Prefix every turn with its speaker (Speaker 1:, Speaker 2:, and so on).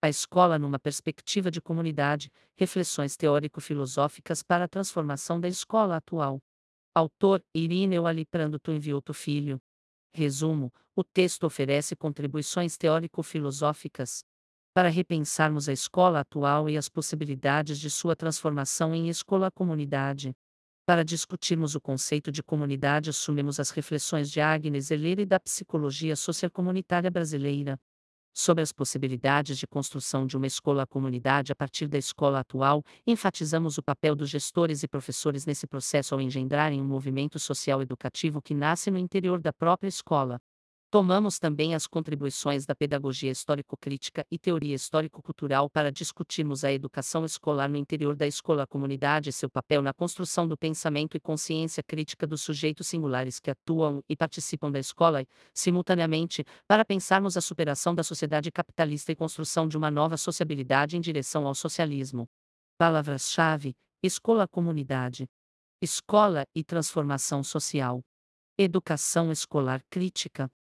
Speaker 1: A escola numa perspectiva de comunidade, reflexões teórico-filosóficas para a transformação da escola atual. Autor, Irineu Aliprando Tuinvioto Filho. Resumo: o texto oferece contribuições teórico-filosóficas para repensarmos a escola atual e as possibilidades de sua transformação em escola-comunidade. Para discutirmos o conceito de comunidade, assumimos as reflexões de Agnes Heller e da psicologia sociocomunitária brasileira sobre as possibilidades de construção de uma escola-comunidade a partir da escola atual. Enfatizamos o papel dos gestores e professores nesse processo ao engendrarem um movimento social educativo que nasce no interior da própria escola. Tomamos também as contribuições da pedagogia histórico-crítica e teoria histórico-cultural para discutirmos a educação escolar no interior da escola-comunidade e seu papel na construção do pensamento e consciência crítica dos sujeitos singulares que atuam e participam da escola, e, simultaneamente, para pensarmos a superação da sociedade capitalista e construção de uma nova sociabilidade em direção ao socialismo. Palavras-chave: escola-comunidade, escola e transformação social, educação escolar crítica.